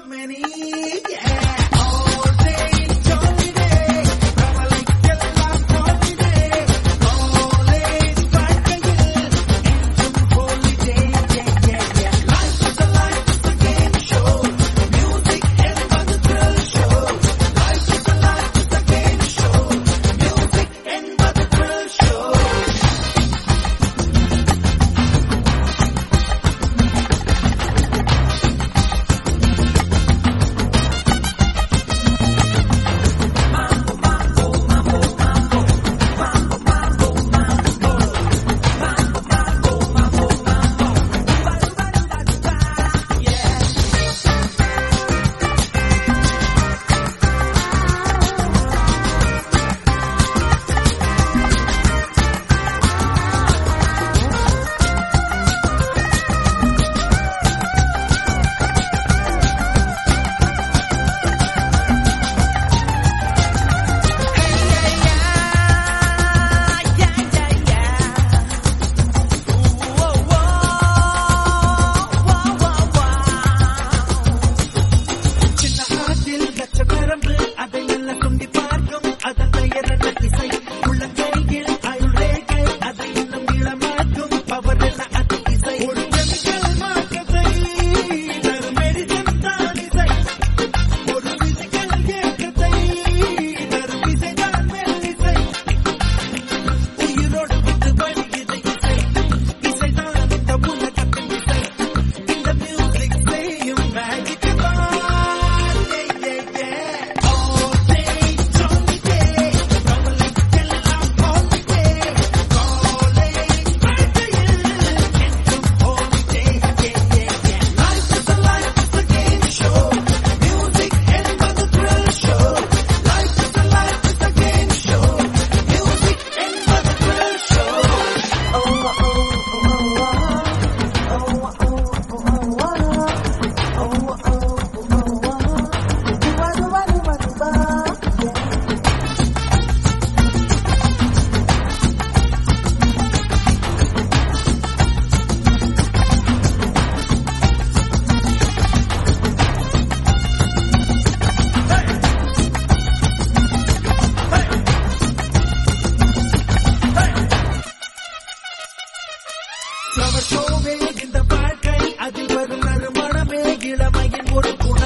many. Yeah. All day jolly day. கவலைக்கெல்லாம் holiday. College வாழ்க்கையில் என்றும் holiday. Yeah, yeah, yeah. Life is a game show. Music என்பது thrill show. Life is a game show. Music என்பது thrill show. Flower show in the park, அதில் வரும் நறுமணமே இளமையின் ஒரு குணம்.